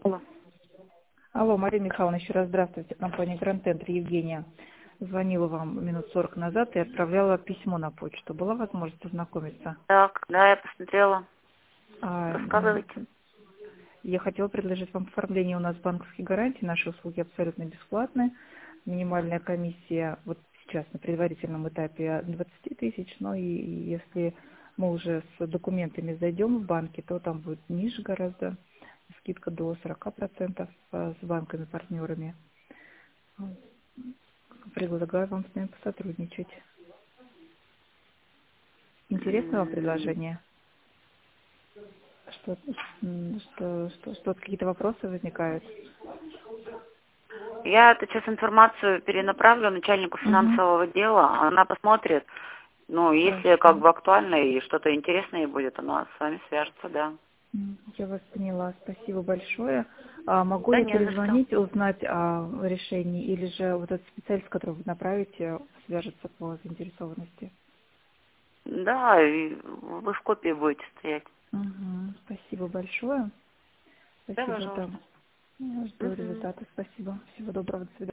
Алло. Алло, Мария Михайловна, еще раз здравствуйте. Компания Grand Center, Евгения. Звонила вам минут 40 назад и отправляла письмо на почту. Была возможность ознакомиться? Так, да, я посмотрела. А, Рассказывайте. Я хотела предложить вам оформление у нас банковской гарантии. Наши услуги абсолютно бесплатные. Минимальная комиссия вот сейчас на предварительном этапе 20 тысяч. Но и если мы уже с документами зайдем в банки, то там будет ниже гораздо. Скидка до 40% с банками-партнерами. Предлагаю вам с нами посотрудничать. Интересно вам предложение? Что какие-то вопросы возникают? Я сейчас информацию перенаправлю начальнику Угу. финансового дела. Она посмотрит. Ну, если как Хорошо. бы актуально и что-то интересное будет, она с вами свяжется, да. Я вас поняла. Спасибо большое. А могу Да я не за что. перезвонить, узнать о решении, или же вот этот специалист, которого вы направите, свяжется по заинтересованности? Да, и вы в копии будете стоять. Угу. Спасибо большое. Да, Спасибо, да. пожалуйста. Я жду Мгм. результаты. Спасибо. Всего доброго. До свидания.